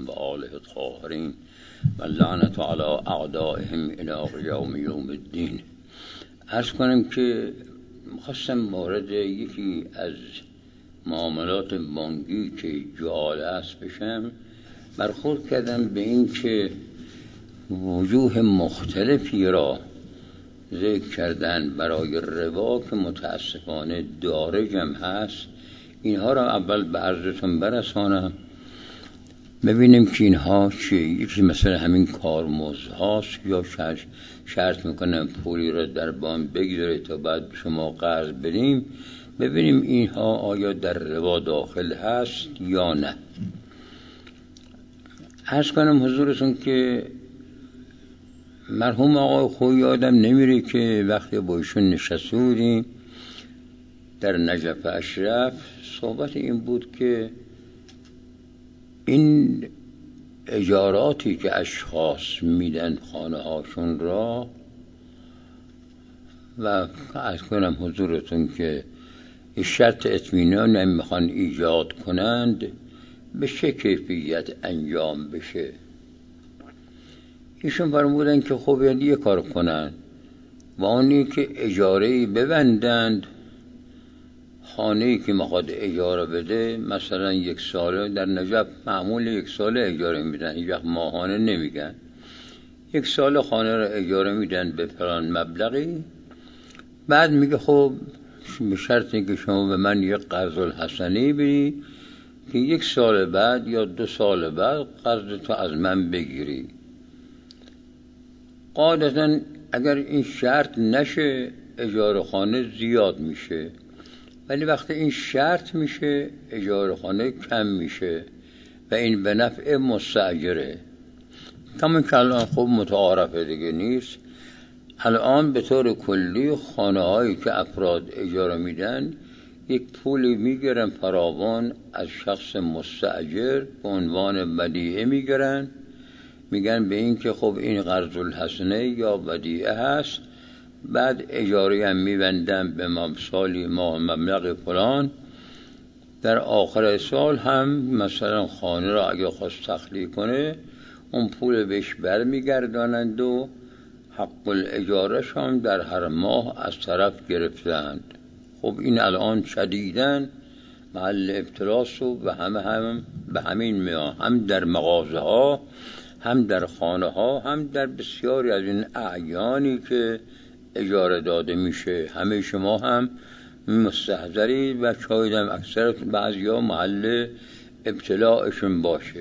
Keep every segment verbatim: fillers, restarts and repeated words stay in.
و آله الطاهرین و لعنت علی اعدائهم الی یوم یوم الدین. عرض کنم که خواستم وارد یکی از معاملات بانکی که جعاله است بشم. برخورد کردم به این که وجوه مختلفی را ذکر کردن برای ربا که متاسفانه دارج هم هست. اینها را اول به عرضتون برسانم ببینیم که اینها چیه. یکی مثلا همین کارمزد هاست یا شرط میکنن پولی را در بانک بگذارید تا بعد شما قرض بدیم، ببینیم اینها آیا در ربا داخل هست یا نه. عرض کنم حضورتون که مرحوم آقای خویی یادم نمیره که وقتی با ایشون نشسته بودیم در نجف اشرف، صحبت این بود که این اجاراتی که اشخاص میدن خانه هاشون را و عرض کنم حضورتون که شرط اطمینان هم میخوان ایجاد کنند به چه کیفیت انجام بشه. ایشون فرمودن که خب یعنی یه کار کنن و آنی که اجاره‌ای ببندند، خانه‌ای که میخواد اجاره بده مثلا یک ساله، در نجف معمول یک ساله اجاره میدن، هیچ وقت ماهانه نمیگن، یک سال خانه را اجاره میدن به فلان مبلغی، بعد میگه خب به شرطی که شما به من یک قرض الحسنه بدی که یک سال بعد یا دو سال بعد قرض تو از من بگیری. قاعدتا اگر این شرط نشه اجاره خانه زیاد میشه، ولی وقتی این شرط میشه اجاره خانه کم میشه و این به نفع مستاجره. کمان که الان خوب متعارفه دیگه نیست. الان به طور کلی خانه هایی که افراد اجاره میدن یک پولی میگیرن فراوان از شخص مستاجر به عنوان ودیعه میگیرن، میگن به این که خب این قرض الحسنه یا ودیعه هست، بعد اجاره هم میبندن به سالی ماه مبلغ فلان، در آخر سال هم مثلا خانه را اگه خواست تخلیه کنه اون پول بهش برمیگردانند و حق الاجارش هم در هر ماه از طرف گرفتند. خب این الان شدیدن محل ابتلاس و به همه هم به همین میان، هم در مغازه ها هم در خانه ها هم در بسیاری از این اعیانی که اجاره داده میشه. همه شما هم مستحضرید و شاید هم اکثر بعضی ها محل ابتلاعشون باشه.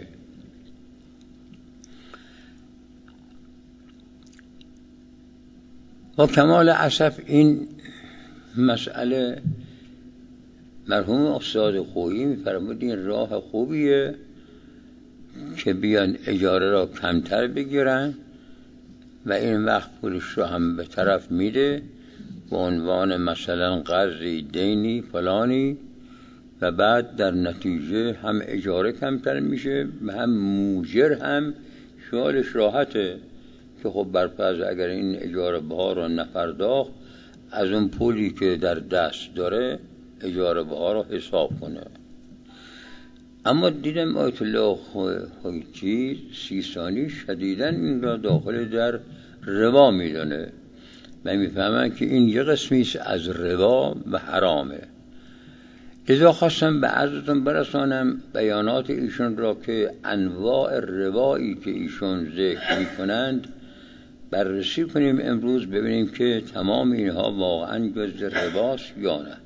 با کمال اسف این مسئله مرحوم استاد خویی میفرمود این راه خوبیه که بیان اجاره را کمتر بگیرن و این وقت پولش رو هم به طرف میده به عنوان مثلا قرضی دینی فلانی و بعد در نتیجه هم اجاره کمتر میشه و هم موجر هم شالش راحته که خب برفرض اگر این اجاره بها رو نپرداخت از اون پولی که در دست داره اجاره بها رو حساب کنه. اما دیدم آیت الله خویی سیستانی شدیداً این را داخل در ربا میدونه و میفهمن که این یه قسمیست از ربا و حرامه. لذا خواستم به عرضتون برسانم بیانات ایشون را که انواع ربایی که ایشون ذکر میکنند بررسی کنیم امروز، ببینیم که تمام اینها واقعا جز رباست یا نه.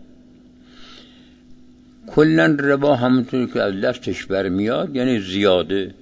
کلن ربا همونطور که از لفتش برمیاد یعنی زیاده.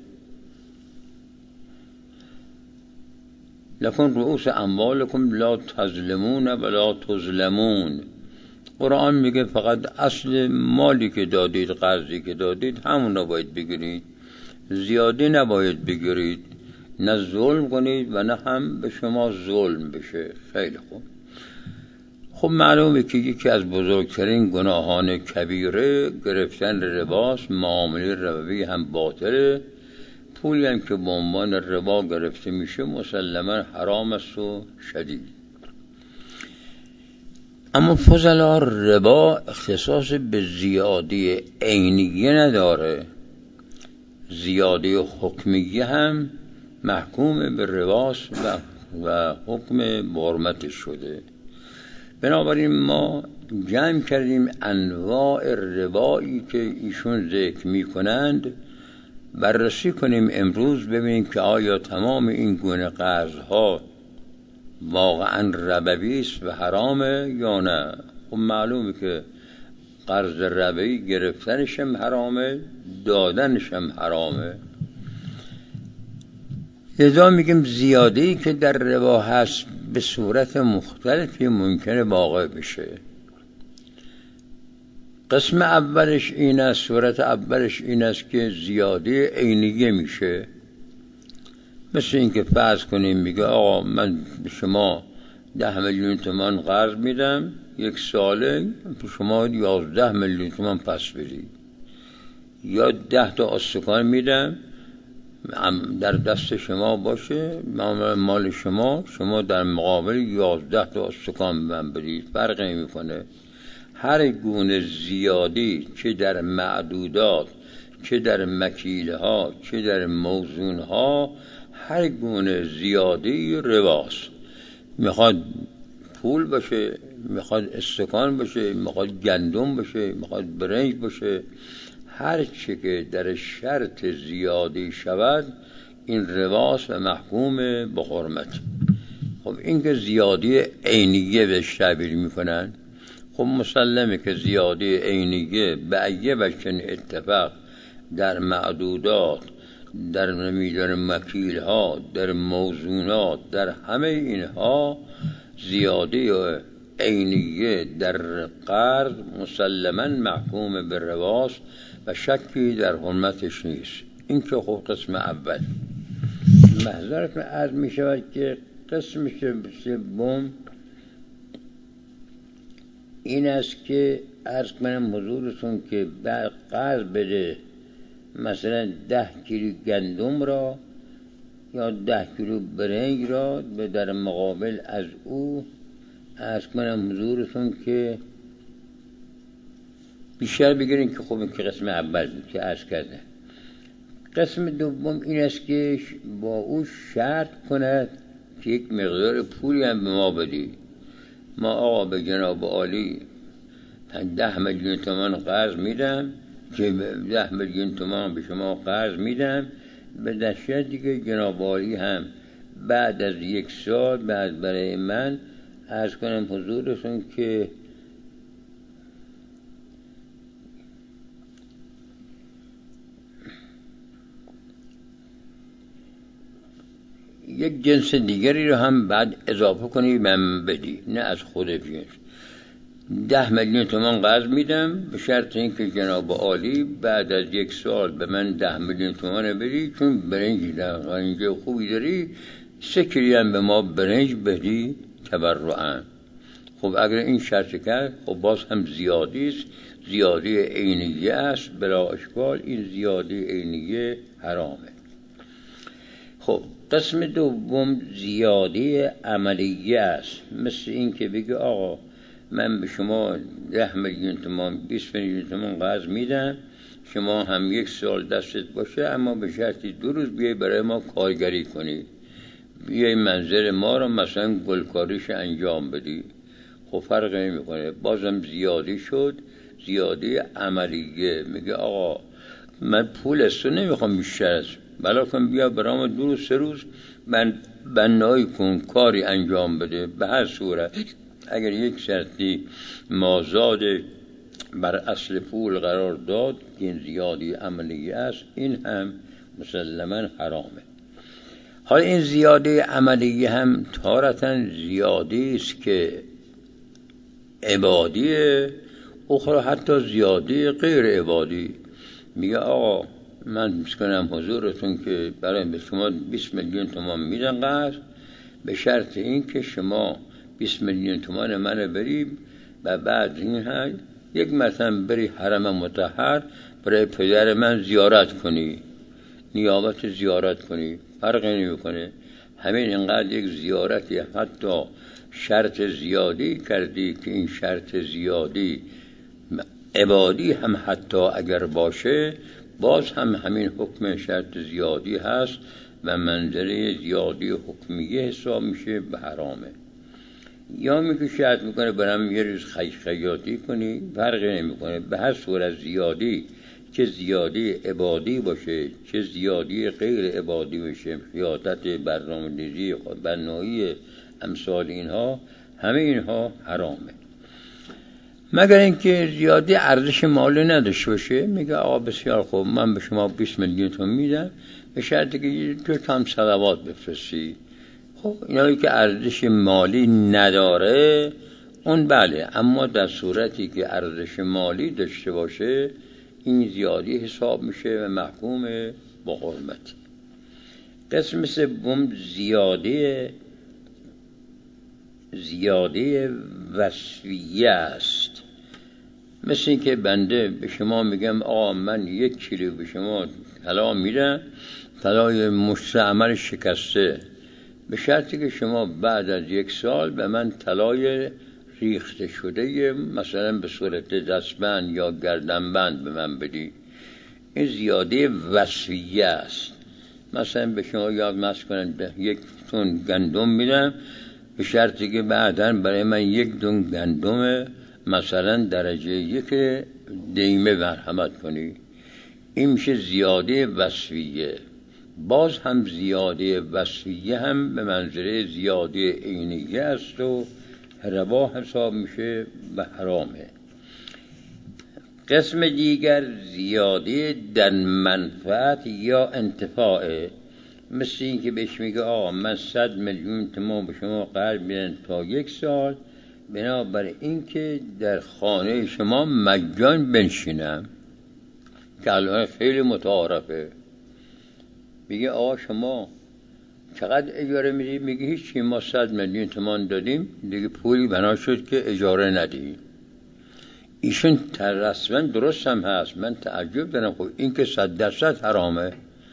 لکن رؤوس اموالکم لا تظلمون ولا تظلمون. قرآن میگه فقط اصل مالی که دادید، قرضی که دادید همون رو باید بگیرید، زیاده نباید بگیرید، نه ظلم کنید و نه هم به شما ظلم بشه. خیلی خوب. خب معلومه که یکی از بزرگترین گناهان کبیره گرفتن رباست. معامله ربوی هم باطله. پولی هم که به عنوان ربا گرفته میشه مسلما حرام است و شدید. اما فضلا ربا اختصاص به زیادی عینیه نداره. زیاده حکمیه هم محکوم به رواس و, و حکم به حرمتش شده. بنابراین ما جمع کردیم انواع ربایی که ایشون ذکر می کنند، بررسی کنیم امروز، ببینیم که آیا تمام این گونه قرضها واقعا ربوی است و حرامه یا نه. خب معلومه که قرض ربوی گرفتنش هم حرامه، دادنش هم حرامه. لذا میگیم زیاده‌ای که در ربا هست به صورت مختلفی ممکنه واقع بشه. قسم اولش این است، صورت اولش این است که زیاده عینیه میشه. مثل این که فرض کنیم میگه آقا من به شما ده میلیون تومان قرض میدم، یک ساله به شما یازده میلیون تومان پس بدی، یا ده تا استکان میدم در دست شما باشه، مال شما، شما در مقابل یازده تا استکان من بدید. فرق نمیکنه. هر گونه زیادی چه در معدودات، چه در مکیله ها، چه در موزون ها، هر گونه زیادی رواست. میخواد پول باشه، میخواد استکان باشه، میخواد گندم باشه، میخواد برنج باشه، هر چی که در شرط زیادی شود این رواست و محکوم به حرمت. خب این که زیادی عینیه بهش تعبیر میکنن، خب مسلمه که زیادی عینیه به ایه وجه اتفاق در معدودات، در نمیدان مکیل ها، در موزونات، در همه اینها زیادی عینیه در قرض مسلما محکوم به رواست و شکی در حرمتش نیست. این که خب قسم اول. محضرتون عرض می شود که قسم سوم این است که عرض کنم حضورتون که قرض بده مثلا ده کیلو گندم را یا ده کیلو برنج را، به در مقابل از او عرض کنم حضورتون که بیشتر بگیرین، که خب این که قسم اول که عرض کرده. قسم دوم این است که با او شرط کند که یک مقدار پولی هم به ما بدی. ما آقا به جناب عالی ده میلیون تومان قرض میدم، که ده میلیون تومان به شما قرض میدم، به دشت دیگه جناب عالی هم بعد از یک سال بعد برای من عرض کنم حضورتون که یک جنس دیگری رو هم بعد اضافه کنی من بدی، نه از خود جنس. ده میلیون تومان قرض میدم به شرط اینکه جناب عالی بعد از یک سال به من ده میلیون تومان بدی، چون برنج در اینجا خوبی داری، سه کیلو هم به ما برنج بدی تبرعاً. خب اگر این شرط کرد، خب باز هم زیادی است، زیادی عینیه است، بلا اشکال این زیادی عینیه حرامه. خب قسم دوم زیادی عملیه است، مثل این که بگه آقا من به شما ده میلیون تومان بیست میلیون تومان قرض میدم، شما هم یک سال دستت باشه، اما به شرطی دو روز بیای برای ما کارگری کنی، بیای منظر ما رو مثلا گلکاریش انجام بدی. خب فرق نمیکنه، بازم زیادی شد، زیادی عملیه. میگه آقا من پول از تو نمیخوام بیشتر از بلا کن، بیا برام دو روز سه روز من بنایی کن، کاری انجام بده. به هر صورت اگر یک شرطی مازاد بر اصل پول قرار داد که این زیادی عملیه است، این هم مسلما حرامه. حالا این زیاده عملیه هم تارتاً زیادی است که عبادیه، اخرى حتی زیاده غیر عبادی. میگه آقا من میکنم حضورتون که برای به شما بیست میلیون تومان میدن قرض، به شرط این که شما بیست میلیون تومان منو بریم و بعد این های یک مثلا بری حرم مطهر برای پدر من زیارت کنی، نیابت زیارت کنی. فرق نمیکنه، همین اینقدر یک زیارتی حتی شرط زیادی کردی که این شرط زیادی عبادی هم حتی اگر باشه باز هم همین حکم شرط زیادی هست و منزله زیادی حکمیه حساب میشه به حرامه. یا میگه شرط میکنه برام یه روز خیش خیاطی کنی، فرقی نمیکنه، به هر صورت زیادی، چه زیادی عبادی باشه چه زیادی غیر عبادی باشه، خیاطت، برنامه‌ریزی، بنایی، امثال اینها، همه اینها حرامه. مگر اینکه زیادی ارزش مالی نداشته باشه. میگه آقا بسیار خوب، من به شما بیست میلیون تومان میدم به شرطی که تو کم صلوات بفرستی. خب اینایی که ارزش مالی نداره اون بله، اما در صورتی که ارزش مالی داشته باشه این زیادی حساب میشه و محکوم با حرمتی. قسم سوم زیاده زیاده وصفیه است. مثل این که بنده به شما میگم آقا من یک کیلو به شما طلا میدم، طلای مستعمل شکسته، به شرطی که شما بعد از یک سال به من طلای ریخته شده مثلا به صورت دستبند یا گردنبند به من بدی. این زیاده وصفیه است. مثلا به شما یاد مست کنن یک تن گندم میدم به شرطی که بعداً برای من یک دون گندم مثلا درجه یک دیمه مرحمت کنی. این میشه زیاده وصفیه. باز هم زیاده وصفیه هم به منظره زیاده عینیه است و روا حساب میشه و حرامه. قسم دیگر زیاده در منفعت یا انتفاعه. مثل این که بهش میگه آقا من صد میلیون تومان به شما قرض میدم تا یک سال، بنابراین اینکه در خانه شما مجان بنشینم، که الان خیلی متعارفه. میگه آقا شما چقدر اجاره میدی؟ میگه هیچی، ما صد میلیون تومان دادیم دیگه، پولی بنا شد که اجاره ندهیم. ایشون رسما درست هم هست. من تعجب دارم، خب این که صد درصد حرامه.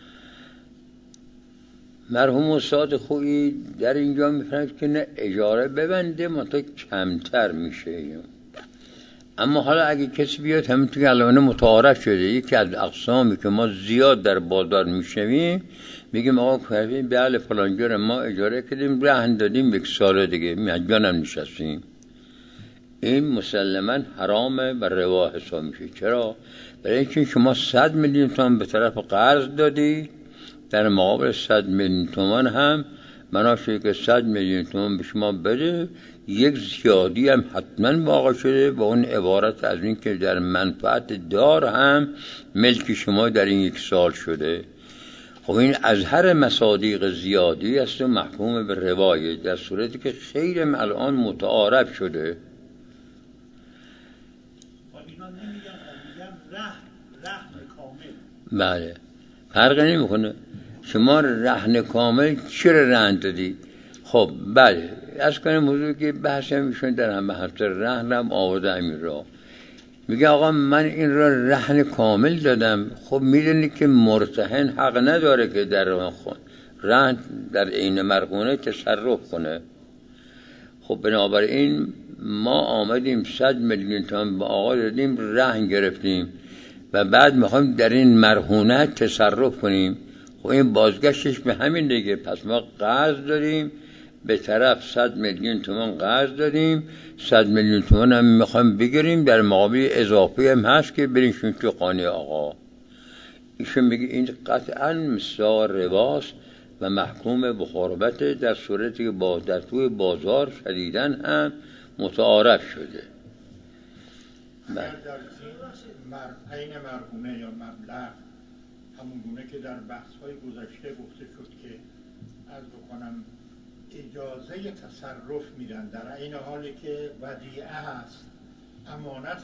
مرحوم استاد خویی در اینجا میفرماید که نه، اجاره ببنده منتها کمتر میشه. اما حالا اگه کسی بیاد همینطور که الان متعارف شده، یکی از اقسامی که ما زیاد در بازار میشنویم، میگیم آقا کردیم بله فلانجا ما اجاره کردیم رهن دادیم یک سال دیگه مجانم نشستیم. این مسلما حرامه و روا حساب میشه. چرا؟ برای اینکه شما صد میلیون تومان به طرف قرض دادی، در مقابل صد میلیون تومان هم مناشه که صد میلیون تومان به شما بده، یک زیادی هم حتما واقع شده و اون عبارت از این که در منفعت دار هم ملک شما در این یک سال شده. خب این از هر مصادیق زیادی است و محکوم به روایه، در صورتی که خیلی الان متعارف شده. اینا نمیگن، میگن رهن، رهن کامل. بله، فرق نمیکنه. شما رهن کامل چرا رهن دادی؟ خب بله، از کنیم موضوع که بحث همیشون در هم بحث رهن هم آورده همین را. میگه آقا من این را رهن کامل دادم. خب میدونی که مرتهن حق نداره که در رهن در عین مرهونه تصرف کنه. خب بنابراین ما آمدیم صد میلیون تومان به آقا دادیم، رهن گرفتیم و بعد میخوایم در این مرهونه تصرف کنیم. خب این بازگشتش به همین دیگه. پس ما قرض داریم به طرف صد میلیون تومان قرض دادیم، صد میلیون تومان هم میخوایم بگیریم، در مقابل اضافی هم هست که برینشون تو خانه آقا. ایشون میگه این قطعا مثل رواست و محکوم به غربت، در صورتی که با در توی بازار شدیدن هم متعارف شده. اگر در عین مرهونه یا مبلغ همون گونه که در بحث‌های گذشته گفته شد که از بکنم اجازه تصرف میدن در عین حالی که ودیعه هست، امانت،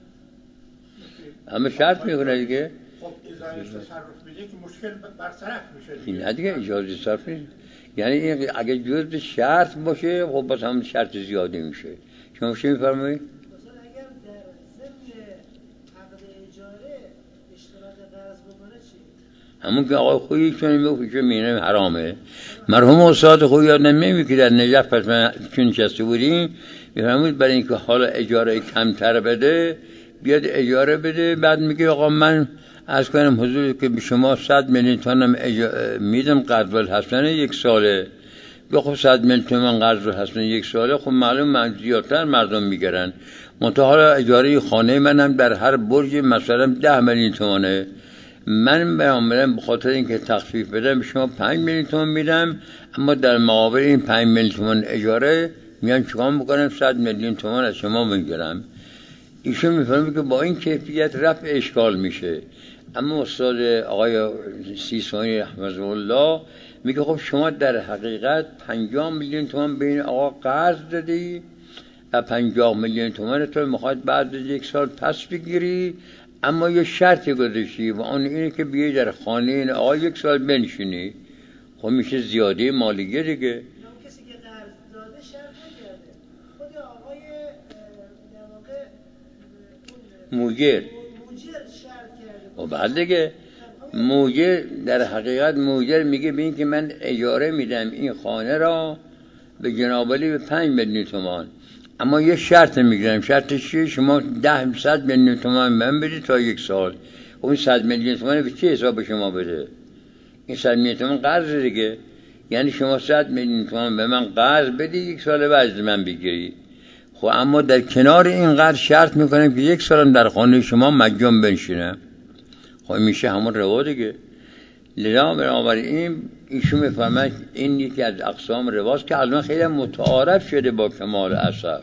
همه شرط میکنه دیگه. خب اجازه تصرف میده که مشکل برطرف میشه دیگه. این دیگه اجازه تصرف نیست. یعنی این اگه جزء شرط باشه خب بس هم شرط زیادی میشه. شما چی میفرمایید؟ مثلا اگر در ضمن عقد اجاره اشتراط قرض بکنه چی؟ همون که آقای خویی چون میگه که مینه حرامه. مرحوم استاد خویی یادم نمیاد که در نجف پس من چون نشسته بودیم میفرمود برای اینکه حالا اجاره کمتر بده بیاد اجاره بده، بعد میگه آقا من از کنم حضور که به شما صد میلیون تومن اجا... میدم قرض الحسن یک ساله. به خب صد میلیون تومن قرض الحسن یک ساله، خب معلوم من زیادتر مردم میگیرن. منتها حالا اجاره خانه منم در هر برج مثلا ده میلیون تومنه. من برام به خاطر اینکه تخفیف بدم شما پنج میلیون تومان میدم، اما در مقابل این پنج میلیون تومان اجاره میان چیکار میکنم؟ صد میلیون تومان از شما میگیرم. ایشون میفهمه که با این کیفیت رفع اشکال میشه. اما استاد آقای سیستانی رحمه الله میگه خب شما در حقیقت پنجاه میلیون تومان به این آقا قرض دادی و پنجاه میلیون تومان تو میخواد بعد از یک سال پس بگیری، اما یه شرطی گذاشتی و اون اینه که بیایی در خانه این آقا یک سال بنشینی. خب میشه زیاده مالیه دیگه. اون کسی که قرض داده شرط نکرده، خود آقای در واقع موجر موجر شرط کرده. و بعد دیگه موجر در حقیقت موجر میگه ببین که من اجاره میدم این خانه را به جناب علی به پنج میلیون تومان، اما یه شرط میگیرم. شرطش چیه؟ شما ده صد میلیون تومان من بدید تا یک سال. اون صد میلیون تومان به چه حساب به شما بده؟ این صد میلیون تومان قرض دیگه. یعنی شما صد میلیون تومان به من قرض بدی، یک سال بعد من بگیری. خب اما در کنار این قرض شرط میکنم که یک سالم در خانه شما مجان بنشینم. خب میشه همون روا دیگه. لذا بنابراین ایشون میفهمه این یکی از اقسام رواست که الان خیلی متعارف شده با کمال اسف.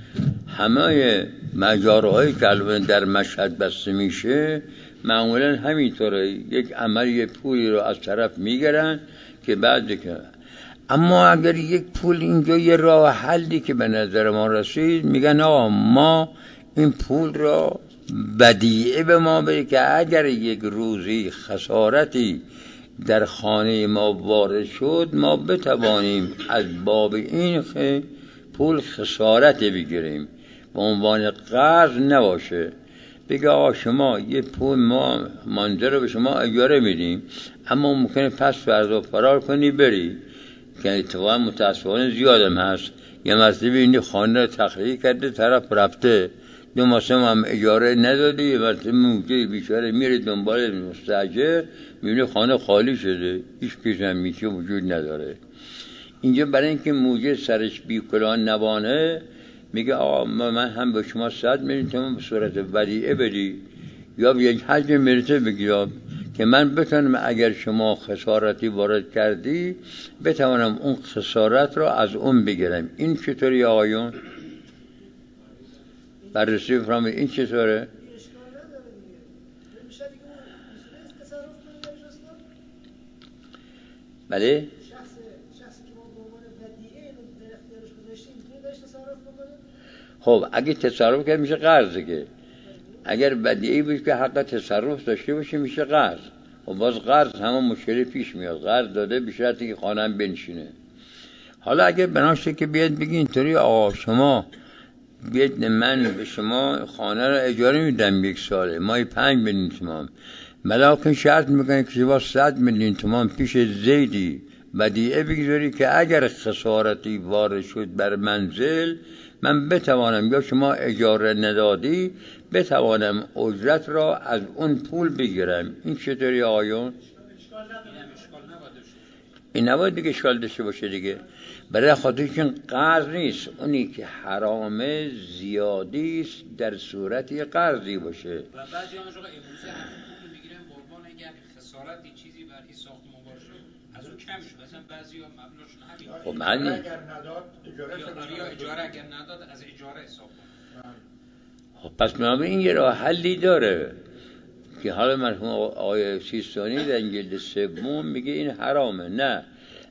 همه مجارهایی که الان در مشهد بسته میشه معمولا همینطوره، یک عمل یک پولی رو از طرف میگیرن که بعد که اما اگر یک پول اینجا یه راه حلی که به نظر ما رسید، میگن آقا ما این پول را بدیعه به ما بده که اگر یک روزی خسارتی در خانه ما وارد شد ما بتوانیم از باب این پول خسارت بگیریم، به عنوان قرض نباشه. بگه آقا شما یه پول ما منظر رو به شما اجاره میدیم، اما ممکنه پس فردا فرار کنی بری، که اتفاقا متاسفانه زیادم هست. یه مرتبه این خانه رو تخلیه کرده، طرف رفته دو ماه هم اجاره نداده، یه مرتبه موجه بیچاره میره دنبال مستاجر، میبینه خانه خالی شده، هیچ کسی هم میشه وجود نداره. اینجا برای اینکه موجه سرش بیکلان نبانه، میگه آقا من هم به شما صد میلیون تومان به صورت ودیعه بدی، یا به یک حجم مرته بگیر که من بتونم اگر شما خسارتی وارد کردی بتوانم اون خسارت رو از اون بگیرم. این چطوری آقایون؟ بررسی بفرمایید این چطوره؟ بله؟ خب اگه تصرف کرد میشه قرض دیگه. اگر بدیعی بود که حق تصرف داشته باشه میشه قرض. و باز قرض همون مشکلی پیش میاد. قرض داده به شرطی که خانه هم بنشینه. حالا اگه بناشه که بیاد بگی اینطوری آقا شما بیاد من به شما خانه رو اجاره میدم یک ساله، مای پنج میلیون تومان، ملاکن شرط میکنه که شما صد میلیون تومان پیش زیدی بدیعه بگذاری که اگر خسارتی وارد شد بر منزل من بتوانم، یا شما اجاره ندادی بتوانم اجرت را از اون پول بگیرم. این چطوری آقایون؟ این نباید دیگه اشکال داشته باشه دیگه. برای خاطرش این قرض نیست، اونی که حرام زیادی است در صورتی قرضی باشه. و بعضی هم آقا امروزه همین پول میگیرن به عنوان اگر خسارتی چیزی بر این ساختمان باشه از اون کم شد. مثلا بعضیا مبلغشون همین. خب معنی اگر نداد اجاره یا اجاره اگر نداد از اجاره حساب کنه. خب پس بنابراین این یه راه حلی داره که حالا مرحوم آقای سیستانی در جلد سوم میگه این حرامه. نه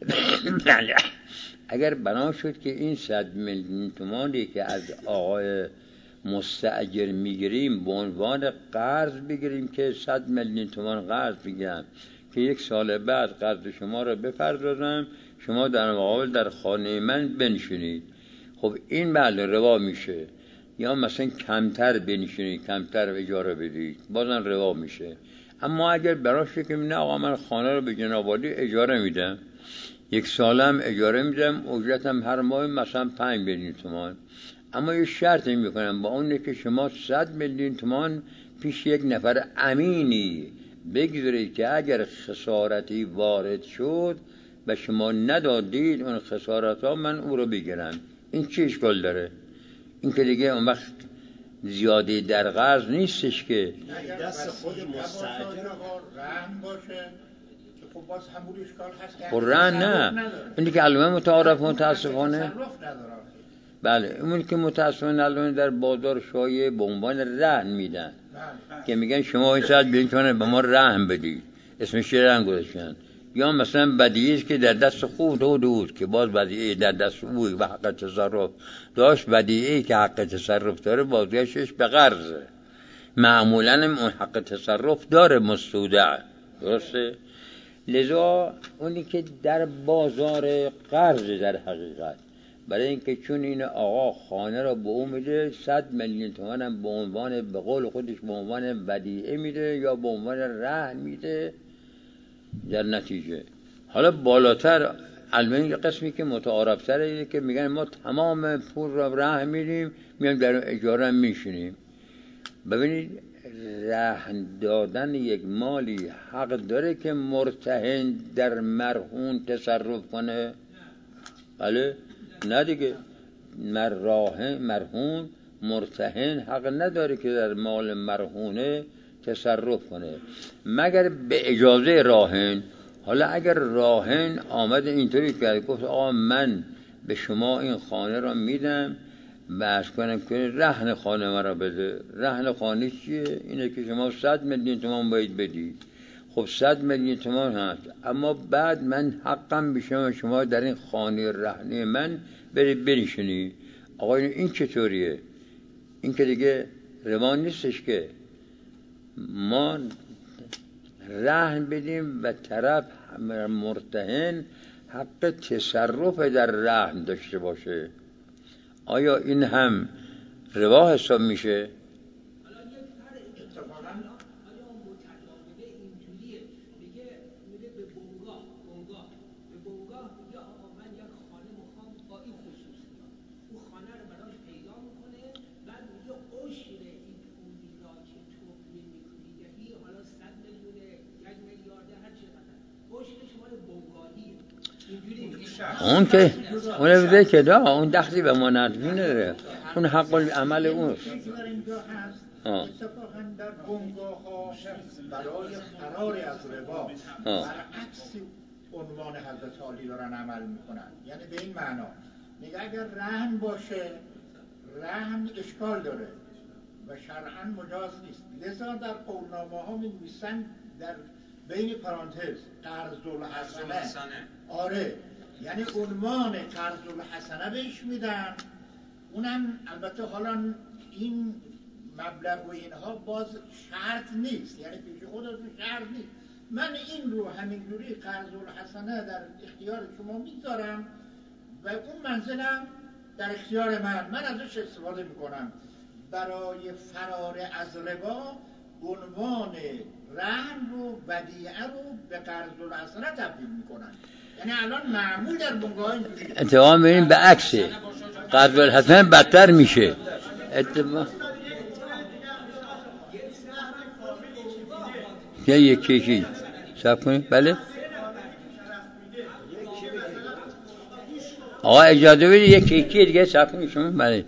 اگر بنا شد که این صد میلیون تومانی که از آقای مستاجر میگیریم به عنوان قرض بگیریم که صد میلیون تومان قرض بگیرم که یک سال بعد قرض شما رو بپردازم، شما در مقابل در خانه من بنشینید، خب این بله روا میشه. یا مثلا کمتر بنشینید، کمتر اجاره بدید، بازم روا میشه. اما اگر براشه که نه آقا من خانه رو به جناب عالی اجاره میدم، یک سالم اجاره میدم، اجرتم هر ماه مثلا پنج میلیون تومان، اما یه شرطی میکنم با اونه که شما صد میلیون تومان پیش یک نفر امینی بگذارید که اگر خسارتی وارد شد و شما ندادید اون خسارت ها من او رو بگیرم. این چه اشکال داره؟ این که دیگه اون وقت زیادی در قرض نیستش که دست خود مستعجل رهن باشه که خب باز همون اشکال هست. خب رهن نه، اینی که علمه متعارف متاسفانه، بله اونی که متاسفانه الان در بازار شایعه به عنوان رهن میدن که میگن شما این ساعت بیاین کنه به ما رهن بدید، اسمش رهن گذاشتن. یا مثلا بدیعی است که در دست خود دو بود که باز بدیعی در دست او و حق تصرف داشت، بدیعی که حق تصرف داره بازگشتش به قرضه، معمولا اون حق تصرف داره مستودع، درسته؟ لذا اونی که در بازار قرض در حقیقت، برای اینکه چون این آقا خانه را به او میده، صد میلیون تومان هم به عنوان به قول خودش به عنوان ودیعه میده یا به عنوان رهن میده در نتیجه. حالا بالاتر علمه قسمی که متعارفتر اینه که میگن ما تمام پول را رهن میدیم، میایم در اجاره هم میشینیم. ببینید رهن دادن یک مالی حق داره که مرتهن در مرهون تصرف کنه؟ بله؟ نه دیگه، مرراهن مرهون مرتهن حق نداره که در مال مرهونه تصرف کنه مگر به اجازه راهن. حالا اگر راهن آمد اینطوری کرد گفت آقا من به شما این خانه را میدم بس کنم که رهن خانه مرا بده. رهن خانه چیه؟ اینه که شما صد میلیون تومان باید بدی. خب صد میلیون تومان هست، اما بعد من حقم بشم شما در این خانه رهنی من برید بنشینی. آقا این چطوریه؟ این که دیگه روان نیستش که ما رهن بدیم و طرف مرتهن حق تصرف در رهن داشته باشه. آیا این هم روا حساب میشه؟ اون که اون بده که دا اون دخلی به ما نداره، اون حق العمل اونست. اتفاقا در بنگاه ها برای فرار از ربا برعکس عنوان حضرت عالی دارن عمل میکنن. یعنی به این معنا میگه اگر رهن باشه رهن اشکال داره و شرعاً مجاز نیست، لذا در قولنامه ها می نویسن در بین پرانتز قرض الحسنه. آره، یعنی عنوان قرض الحسنه بهش میدن. اونم البته حالا این مبلغ و اینها باز شرط نیست، یعنی پیش خودتون شرط نیست. من این رو همینجوری قرض الحسنه در اختیار شما میذارم و اون منزلم در اختیار من، من ازش استفاده میکنم. برای فرار از ربا عنوان رهن رو ودیعه رو به قرض الحسنه تبدیل میکنن. یعنی الان معمول در بنگاه اینجوری اتفاقا ببینیم به عکسه، قرض الحسنه بدتر میشه. اتفاقا یا یکی یکی صبر کنید. بله آقا اجازه بدید یکی یکی دیگه صبر کنید شما. بله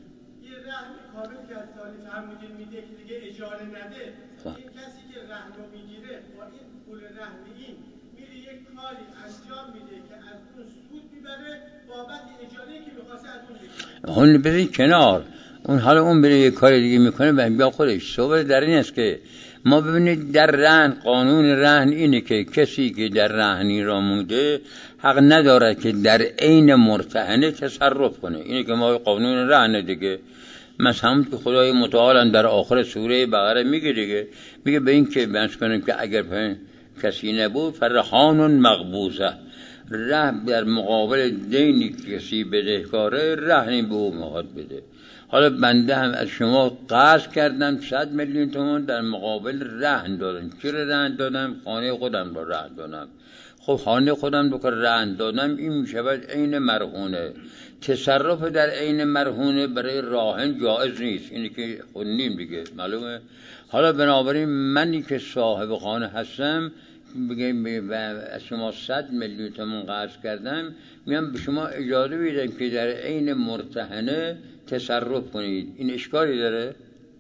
اون برید کنار، اون حالا اون بره یه کار دیگه میکنه و بیا خودش. صحبت در این است که ما ببینید در رهن قانون رهن اینه که کسی که در رهنی را مونده حق نداره که در عین مرتهنه تصرف کنه. اینه که ما قانون رهن دیگه. مثلا که خدای متعال در آخر سوره بقره میگه دیگه، میگه به این که بحث کنیم که اگر کسی نبود فرهان مقبوضه، ره در مقابل دینی کسی بدهکاره رهنی به او میخواد بده. حالا بنده هم از شما قرض کردم صد میلیون تومان در مقابل رهن دادم. چرا رهن دادم؟ خانه خودم رو رهن دادم. خب خانه خودم رو که رهن دادم این میشود عین مرهونه. تصرف در عین مرهونه برای راهن جایز نیست، اینی که خوندیم دیگه معلومه. حالا بنابراین منی که صاحب خانه هستم بگیم از شما صد میلیون تومان قرض کردم، میام به شما اجازه میدم که در عین مرتهنه تصرف کنید. این اشکالی داره؟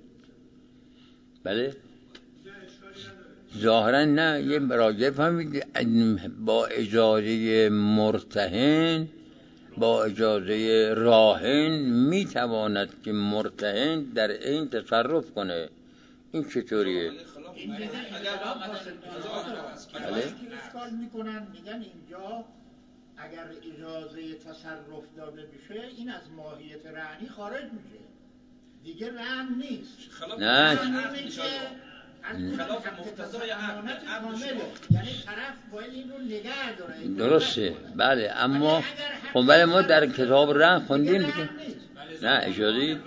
بله؟ ظاهرا نه. یه راجع فهمید با اجازه مرتهن با اجازه راهن میتواند که مرتهن در این تصرف کنه. این چطوریه؟ این دیگه اشکال میکنن، میگن اینجا اگر اجازه تصرف داده بشه این از ماهیت رهنی خارج میشه، دیگه رهن نیست. نه خلاف مقتضای امانت کامله، یعنی طرف باید این رو نگه داره. درسته بله، اما خب ولی ما در کتاب رهن خوندیم دیگه. نه اجازه آره لذا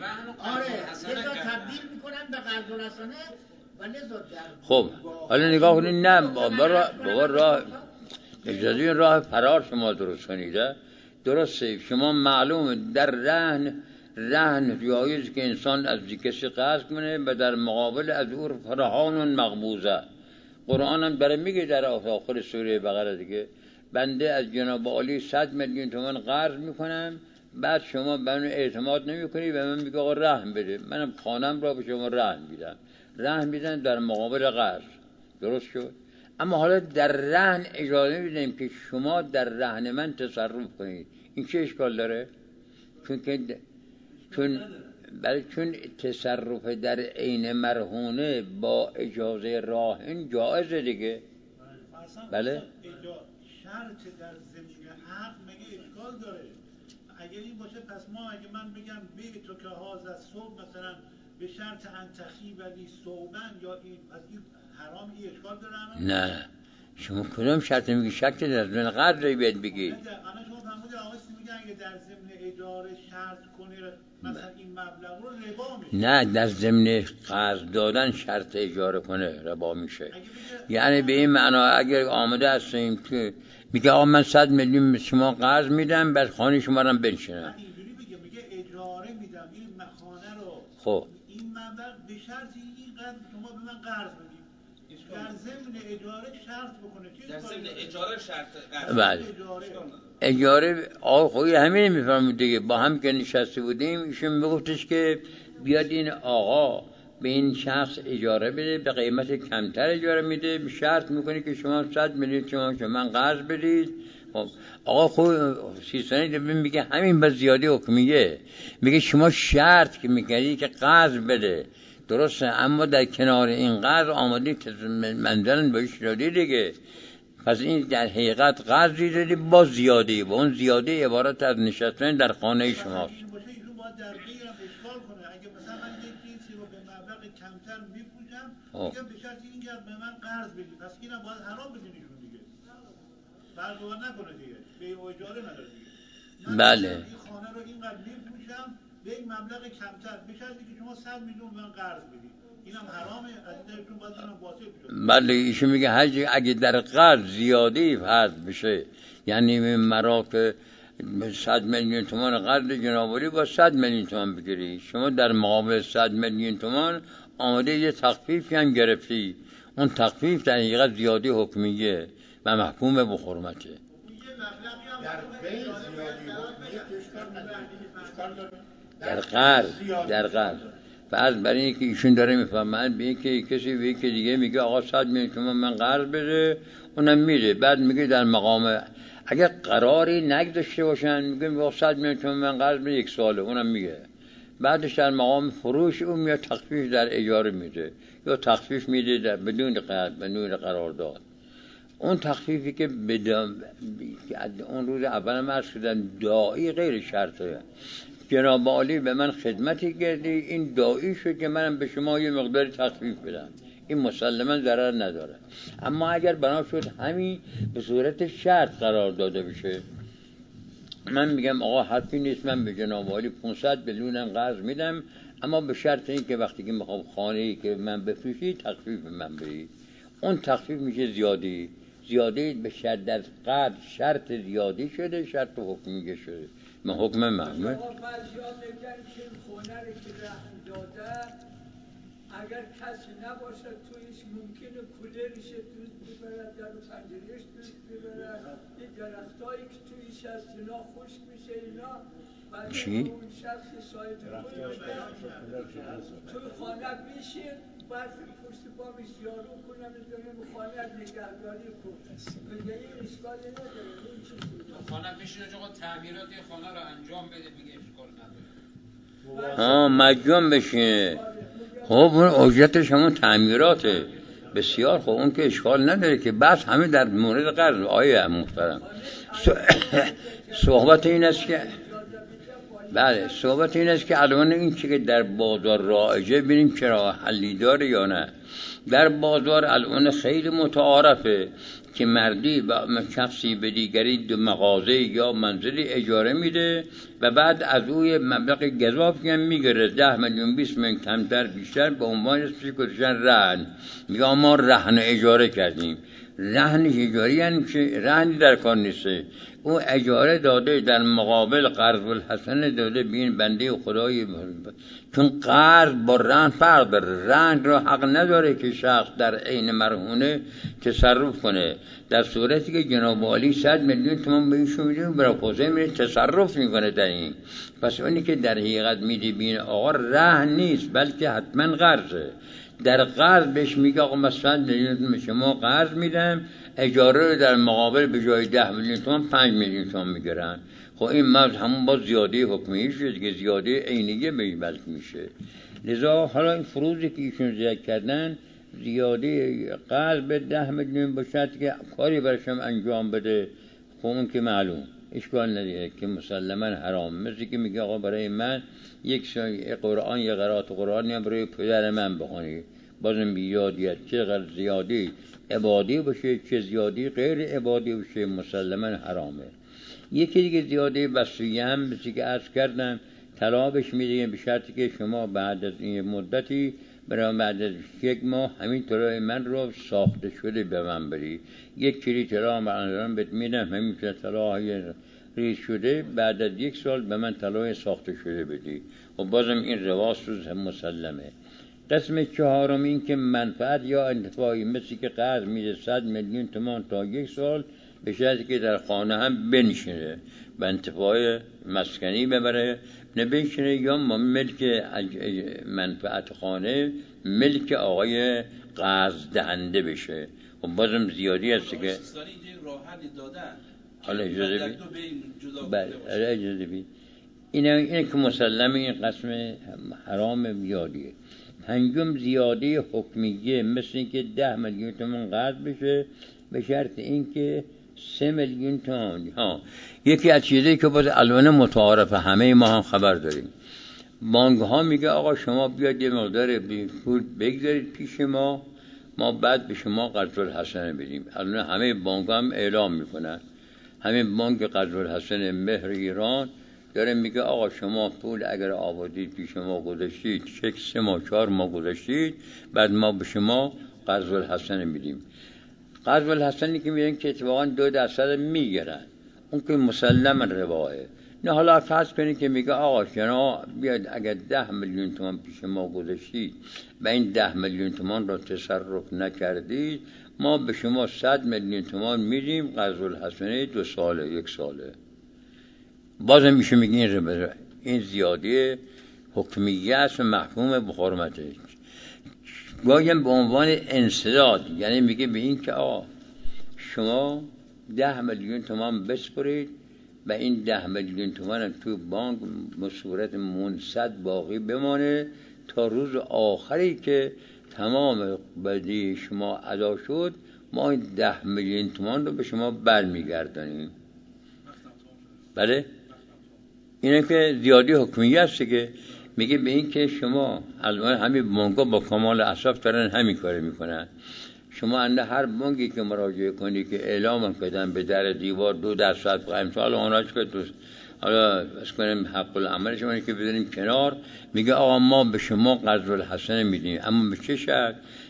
تبدیل میکنن به قرض الحسنه و لذا در خب حالا نگاه کنید. نه بابا راه بابا راه اجازه راه فرار شما درست کنید. درسته شما معلومه در رهن رهن جایز که انسان از کسی قرض کنه و در مقابل از او رهان مقبوضه. قرآن هم برای میگه در آخر سوره بقره دیگه، بنده از جناب عالی صد میلیون تومان قرض میکنم، بعد شما به من اعتماد نمیکنی و من میگه آقا رهن بده، منم خانم را به شما رهن میدم. رهن میدن در مقابل قرض. درست شد؟ اما حالا در رهن اجازه میدیم که شما در رهن من تصرف کنید. این چه اشکال داره؟ چون که چون بله چون تصرف در عین مرهونه با اجازه راهن جایزه دیگه. بله شرط در زمین حق مگه اشکال داره؟ اگر این باشه پس ما اگه من بگم به تو که هاز از صبح مثلا به شرط انتخی ولی صوبن یا این از این حرام، این اشکال داره؟ نه شما کدوم شرط میگی؟ شرط در زمین قدری بیاد بگی. الان شما فرمودید آقا میگه اگه در ضمن اجاره شرط کنی مثلا این مبلغ رو ربا میشه. نه در ضمن قرض دادن شرط اجاره کنه ربا میشه. یعنی به این معنا اگر آمده هستیم که میگه آقا من صد میلیون به شما قرض میدم بعد خانه شما رو بنشینم. اینجوری میگه میگه اجاره میدم این خانه رو، خب این مبلغ به شرط این قرض شما به من قرض بدید. در ضمن اجاره شرط بکنه. در ضمن اجاره شرط قرض. بله اجاره آقا خوی همین میفرمود دیگه. با هم که نشسته بودیم ایشون میگفتش که بیاد این آقا به این شخص اجاره بده، به قیمت کمتر اجاره میده، شرط میکنه که شما صد میلیون شما شما من قرض بدید. خب آقا خوب سیستانی میگه همین به زیادی حکمیه، میگه شما شرط که میکنید که قرض بده درسته، اما در کنار این قرض آمدی منزلن بهش دادی دیگه. پس این در حقیقت قرضی دادی با زیادی، با اون زیادی عبارت از نشستن در خانه شماست. این باشه ایشون باید در بگیرم اشکال کنه. اگه مثلا من یک چیزی رو به مبلغ کمتر میفروشم میگم به شرطی این که به من قرض بدی، پس اینم باید حرام بدین ایشون دیگه. فرض نکنه دیگه به اجاره نداره دیگه. بله این خانه رو اینقدر میفروشم به این مبلغ کمتر به شرطی که شما صد میلیون من قرض بدید، اینم حرامه. از اینتون باید اینم باطل بشه. بله ایشون میگه هرچی اگه در قرض زیادی فرض بشه، یعنی مرا که صد میلیون تومان قرض جنابالی با صد میلیون تومان بگیری، شما در مقابل صد میلیون تومان آمده یه تخفیفی هم گرفتی، اون تخفیف در حقیقت زیادی حکمیه و محکوم به حرمته. در بین زیادی حکمیه اشکال نداره. در قرض در قرض فرض برای اینکه ایشون داره میفهمن به اینکه کسی به اینکه دیگه میگه آقا صد میلیون تومان من قرض بده، اونم میده، بعد میگه در مقام اگر قراری نگذاشته باشن میگه آقا صد میلیون تومان من قرض بده یک ساله، اونم میگه. بعدش در مقام فروش اون میاد تخفیف در اجاره میده یا تخفیف میده در بدون قرض بدون قرارداد. اون تخفیفی که بدم اون روز اول من عرض کردم داعی غیر شرطه. جناب عالی به من خدمتی کردی، این داعی شد که منم به شما یه مقداری تخفیف بدم، این مسلما ضرر نداره. اما اگر بنا شد همین به صورت شرط قرار داده بشه، من میگم آقا حرفی نیست، من به جناب عالی پانصد میلیونم قرض میدم، اما به شرط این که وقتی که میخوام خانه‌ای که من بفروشی تخفیف من بدید، اون تخفیف میشه زیادی. زیاده به شرط از قرض شرط زیادی شده، شرط حکمیه شده. من حکم معمول آقا بعضیا میگن که خونه رو که رهن داده اگر کسی نباشه تویش ممکنه کولرش دوز ببرد در پنجرهش دوز ببرد، این درختایی که تویش هست اینا خشک میشه اینا بعد چی؟ اون شخص صاحب توی خانه میشه بعد پشت بامش یارو کنم میدونم خانه نگهداری کن میگه این اشکالی نداره این چیزی خانه میشینه آقا تعمیرات خانه رو انجام بده میگه اشکال نداره. ها مجبور بشینه. خب اون اجرتش همون تعمیراته. بسیار خب اون که اشکال نداره که بس همه در مورد قرض. آیه محترم صحبت این است که بله صحبت این است که الان این چی که در بازار رایجه ببینیم چرا حلی داره یا نه. در بازار الان خیلی متعارفه که مردی و شخصی به دیگری دو مغازه یا منزلی اجاره میده و بعد از اوی مبلغ گزافی هم میگیره، ده میلیون بیست میلیون کمتر بیشتر به عنوان اسمش گذاشتن رهن. میگه ما رهن اجاره کردیم. رهن اجاره یعنی که رهنی در کار نیسته، او اجاره داده در مقابل قرض الحسن داده بین بنده خدای، چون قرض با رهن فرق داره. رهن را حق نداره که شخص در عین مرهونه تصرف کنه، در صورتی که جناب عالی صد میلیون تومان به ایشون میده برای پوزه میره تصرف میکنه در این. پس اونی که در حقیقت میده بین آقا رهن نیست بلکه حتما قرضه. در قرض بهش میگه آقا مثلا میلیون شما قرض میدم، اجاره رو در مقابل به جای ده میلیون تومان پنج میلیون تومان میگیرن. خب این مرز همون با زیاده حکمی شد که زیاده عینیه به بلک میشه. لذا حالا این فروضی که ایشون ذکر کردن زیاده قرض به ده میلیون باشد که کاری برشم انجام بده، خب اون که معلوم اشکال نداره که مسلما حرام. مثل که میگه آقا برای من یک قرآن یا قرائت قرآنی هم برای پدر من بخونی، بازم بیادیت چه زیادی عبادی باشه چه زیادی غیر عبادی باشه مسلما حرامه. یکی دیگه زیاده وصیه هم مثل که عرض کردم طلاقش میده به شرطی که شما بعد از این مدتی برای بعد از یک ماه همین طلاق من رو ساخته شده به من بری. یک کلی طلاق من بهت میدم همین طلاق ریز شده بعد از یک سال به من طلاق ساخته شده بدی. و بازم این رواج روز هم مسلمه. قسم چهارم این که منفعت یا انتفاعی مثل که قرض میده صد میلیون تومان تا یک سال به شرطی که در خانه هم بنشینه به انتفاع مسکنی ببره نبنشینه یا ملک منفعت خانه ملک آقای قرض دهنده بشه. و بازم زیادی هست که حالا اجازه بید بله اجازه بید اینه, اینه که مسلمه این قسم حرام زیادیه. پنجم زیاده حکمیه مثل که ده میلیون تومان قرض بشه به شرط این که سه میلیون تومان. ها یکی از چیزایی که باز الان متعارفه همه ما هم خبر داریم، بانک ها میگه آقا شما بیاد یه مقدار پول بگذارید پیش ما، ما بعد به شما قرض الحسنه بدیم. الان همه بانک هم اعلام میکنن، همه بانک قرض الحسنه مهر ایران داره میگه آقا شما پول اگر آوردید پیش ما گذاشتید چک سه ماه چهار ماه گذاشتید بعد ما به شما قرض الحسنه میدیم. قرض الحسنی که میدن که اتفاقا دو درصد میگیرن، اون که مسلما رواه. نه حالا فرض کنید که میگه آقا شما بیاد اگر ده میلیون تومان پیش ما گذاشتید و این ده میلیون تومان را تصرف نکردید ما به شما صد میلیون تومان میدیم قرض الحسنه دو ساله یک ساله. بازم میشه میگه این این زیاده حکمیه است و محکوم به حرمته. گاهی به عنوان انسداد یعنی میگه به این که آقا شما ده میلیون تومان بسپرید و این ده میلیون تومان تو بانک به صورت منصد باقی بمانه تا روز آخری که تمام بدی شما ادا شد ما این ده میلیون تومان رو به شما برمیگردانیم. بله اینه که زیادی حکمیه است که میگه به این که شما الان همین بانک‌ها با کمال اسف دارن همین کارو میکنن. شما اند هر بانکی که مراجعه کنی که اعلام کردن به در دیوار دو درصد قائم سال اوناش که تو حالا بس کنیم حق العمل شما که بزنیم کنار، میگه آقا ما به شما قرض الحسنه میدیم اما به چه شرط؟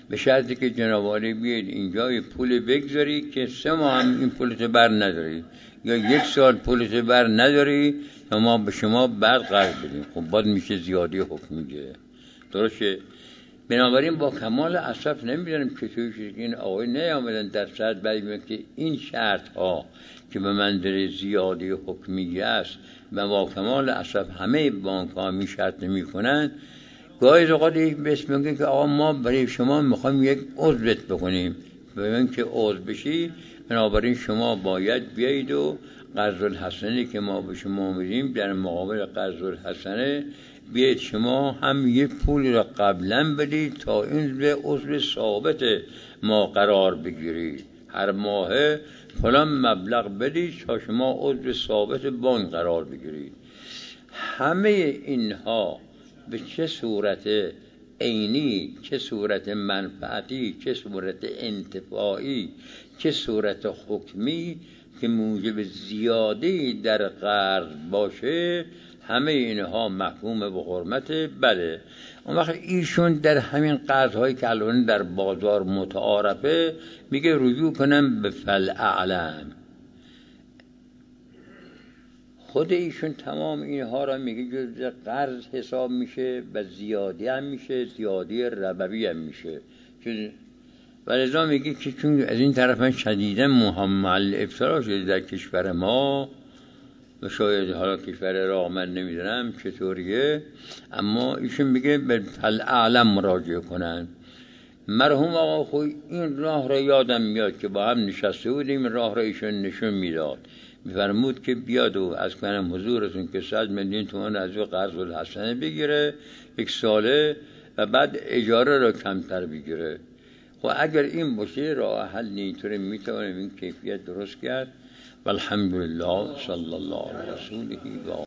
به شرطی که جناب عالی بیاید اینجا یه پول بگذاری که سه ماه هم این پولت بر نداری یا یک سال پولت بر نداری تا ما به شما بعد قرض بدیم. خب باید میشه زیادی حکمیه. درسته؟ بنابراین با کمال اسف نمیدونم چطور شد این آقای نیامدن در صد بعد که این شرط ها که به منظر زیادی حکمیه است و با کمال اسف همه بانک ها می شرط نمی کنن. گاهی اوقات یک بس میگه که آقا ما برای شما میخوایم یک عضویت بکنیم، ببین که عضو بشی بنابراین شما باید بیایید و قرض الحسنه که ما به شما میدیم در مقابل قرض الحسنه بیاید شما هم یک پول را قبلا بدید تا این به عضو ثابت ما قرار بگیرید، هر ماه فلان مبلغ بدید تا شما عضو ثابت بانک قرار بگیرید. همه اینها به چه صورت عینی، چه صورت منفعتی، چه صورت انتفاعی، چه صورت حکمی که موجب زیاده در قرض باشه، همه اینها محکوم به حرمت بله. اون وقت ایشون در همین قرض‌هایی که الان در بازار متعارفه میگه رجوع کنم به فالاعلم. خود ایشون تمام اینها را میگه جز قرض حساب میشه و زیادی هم میشه، زیادی ربوی هم میشه. و لذا میگه که چون از این طرف شدیداً محمل افترا شده در کشور ما و شاید حالا کشور راه من نمیدونم چطوریه، اما ایشون میگه به فالاعلم مراجعه کنن. مرحوم آقا خوی این راه را یادم میاد که با هم نشسته بودیم، راه را ایشون نشون میداد، میفرمود که بیاد و از کنم حضورتون که صد میلیون تومان از او قرض الحسنه بگیره یک ساله و بعد اجاره را کمتر بگیره. خب اگر این باشه راه حل اینطوری میتونیم این کیفیت درست کرد. والحمدلله صلی الله علیه رسوله و